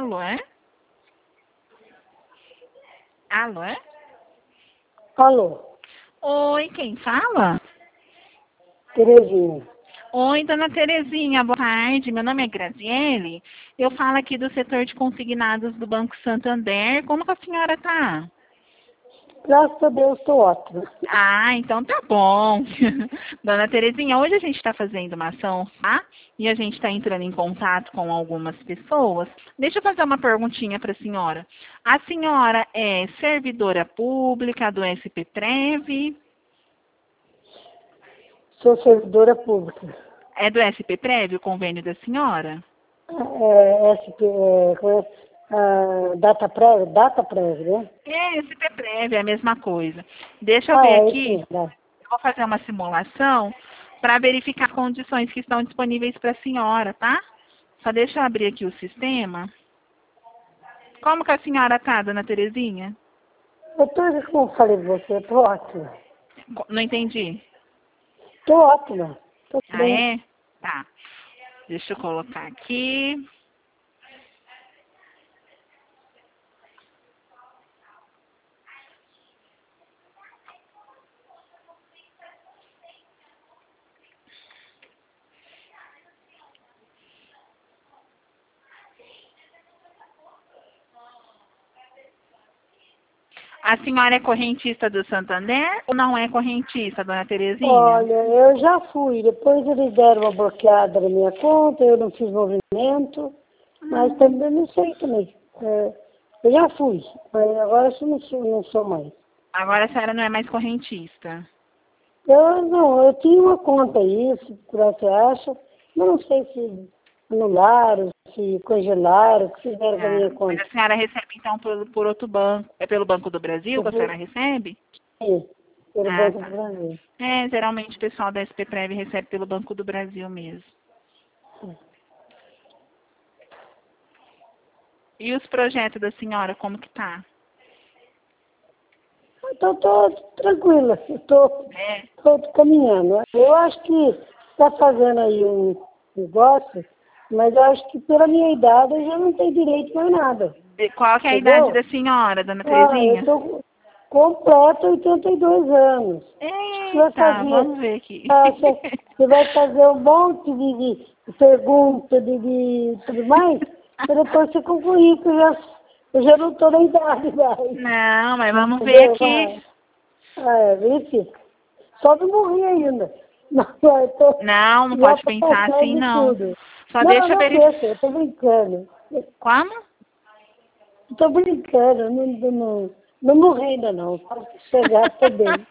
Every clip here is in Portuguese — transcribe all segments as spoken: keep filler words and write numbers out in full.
Alô, é? Alô, é? Alô, Oi, quem fala? Terezinha. Oi, dona Terezinha, boa tarde. Meu nome é Graziele. Eu falo aqui do setor de consignados do Banco Santander. Como que a senhora tá? Graças a Deus, estou ótima. Ah, então tá bom. Dona Terezinha, hoje a gente está fazendo uma ação, tá? E a gente está entrando em contato com algumas pessoas. Deixa eu fazer uma perguntinha para a senhora. A senhora é servidora pública do S P Prev? Sou servidora pública. É do S P Prev o convênio da senhora? É, S P, é, como é? Ah, data prévia, data prévia, né? É, S P Prev é a mesma coisa. Deixa eu Ah, ver é isso aqui. mesmo. Né? Eu vou fazer uma simulação para verificar as condições que estão disponíveis para a senhora, tá? Só deixa eu abrir aqui o sistema. Como que a senhora tá, dona Terezinha? Eu tô, como eu falei pra você, eu tô ótima. Co- Não entendi. Tô ótima. Tô Ah, bem. é? Tá. Deixa eu colocar aqui. A senhora é correntista do Santander ou não é correntista, dona Terezinha? Olha, eu já fui. Depois eles deram uma bloqueada na minha conta, eu não fiz movimento. Mas Hum. também não sei também. É, eu já fui, mas agora eu não sou, não sou mais. Agora a senhora não é mais correntista. Eu não, eu tinha uma conta aí, se você acha, mas não sei se anularam, se congelaram, o que fizeram com a Ah, minha mas conta. a senhora recebe então por, por outro banco. É pelo Banco do Brasil Eu que a senhora fui, recebe? sim, pelo Ah, Banco do tá. Brasil. É, geralmente o pessoal da S P Prev recebe pelo Banco do Brasil mesmo. E os projetos da senhora, como que tá? Então estou tranquila, estou É. caminhando. Eu acho que está fazendo aí um negócio, mas eu acho que pela minha idade eu já não tenho direito mais nada. De- Qual que é a idade Entendeu? da senhora, dona Ah, eu Terezinha? estou completo oitenta e dois anos. Você vai Eita, fazer, vamos ver aqui. ah, você você vai fazer um monte de, de perguntas, de, de tudo mais, para depois você concluir, que eu já, eu já não estou na idade mais. Não, mas vamos ver Entendeu? aqui. Ah, ah, é, verifica. Só não morri ainda. Não, eu tô, Não, não já pode estou pensar assim, passando de não. tudo. Só Não, deixa eu não verificar. deixa, eu estou brincando. Como? Estou brincando, não, não, não morri ainda não. Quando chegar, estou bem.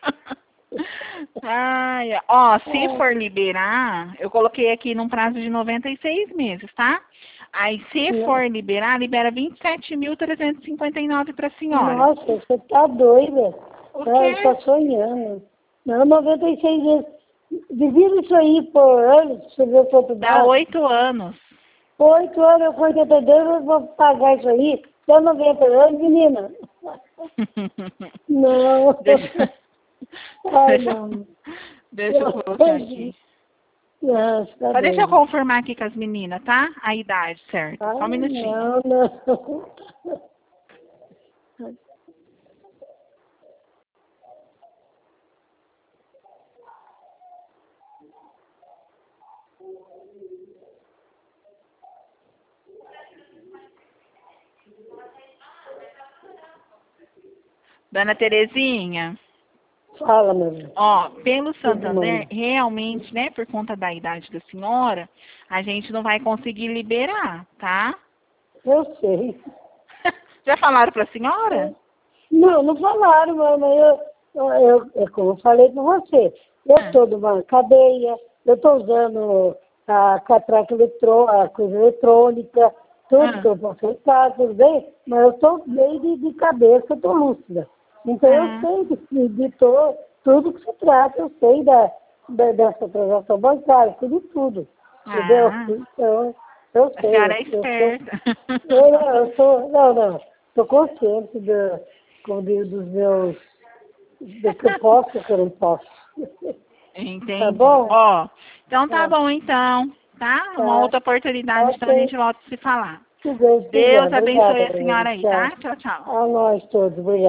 Ai, ó, se É, for liberar, eu coloquei aqui num prazo de noventa e seis meses, tá? Aí, se não. for liberar, libera vinte e sete mil trezentos e cinquenta e nove para a senhora. Nossa, você tá doida. O Ah, eu quê? tô sonhando. Não, noventa e seis vezes. Divide isso aí por anos, pra você ver quanto Dá dá. oito anos. Oito anos, eu com oitenta e dois, eu vou pagar isso aí. Dá noventa anos, menina. Não. Deixa, Ai, deixa, não. deixa eu Pelo colocar amor de Deus. aqui. Não, você tá Só deixa eu doida. confirmar aqui com as meninas, tá? A idade, certo? Ai, Só um minutinho. não, não. Dona Terezinha, Fala, meu Deus. ó, pelo Tudo Santander, bem. realmente, né, por conta da idade da senhora, a gente não vai conseguir liberar, tá? Eu sei. Já falaram pra senhora? Não, não falaram, mas eu, eu, eu, é como eu falei com você, eu Ah, estou numa cadeia, eu estou usando a catraca eletrô, a coisa eletrônica, tudo que ah, eu posso aceitar, tudo bem, mas eu estou bem de, de cabeça, eu estou lúcida. Então eu ah, sei de, de to, tudo que se trata, eu sei da, da, dessa transação bancária, sei de tudo, entendeu? ah, Então, eu a sei, senhora eu, é eu sou esperta. eu, não, eu sou, não, não, estou consciente do, como digo, dos meus, do que eu posso e do que eu não posso. Tá Entendi. bom? Ó, então tá Tá, bom então, tá? Uma tá, outra oportunidade, então a ok, gente volta a se falar. Se Deus quiser. Deus abençoe Obrigada, a senhora aí, tá? Tchau. Tchau, tchau. A nós todos. Obrigada.